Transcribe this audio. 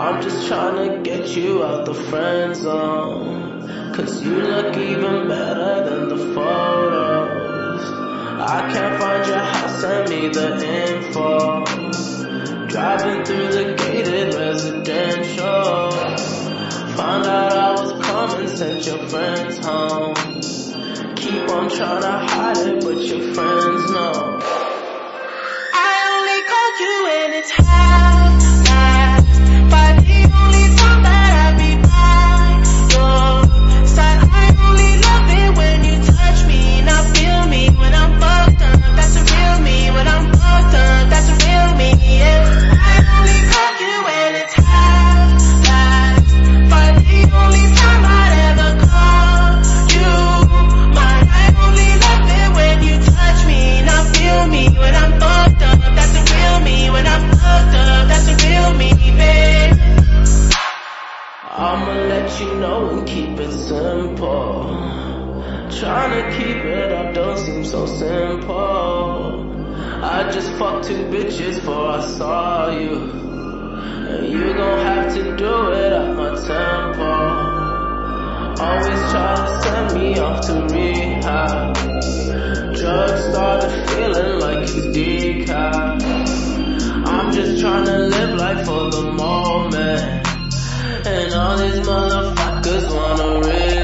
I'm just tryna get you out the friend zone, 'cause you look even better than the photos. I can't find your house, send me the info. Driving through the gated residential, found out I was coming, sent your friends home. Keep on tryna hide it, but your friends know. I only called you when it's half-life, but the only time that I be by your side. I only love it when you touch me, not feel me when I'm fucked up. That's a real me. When I'm fucked up, that's a real me. Yeah. I only call you when it's half-life, but the only time I'd ever call you mine. I only love it when you touch me, not feel me when I'm fucked up. That's a real me. When I'm fucked up, that's a real me, babe. I'ma let you know and keep it simple. Tryna keep it up don't seem so simple. I just fucked 2 bitches before I saw you, and you gon' have to do it at my tempo. Always try to send me off to rehab. Drugs started feeling like it's decaf. I'm just tryna live life for the moment, and all these motherfuckers wanna risk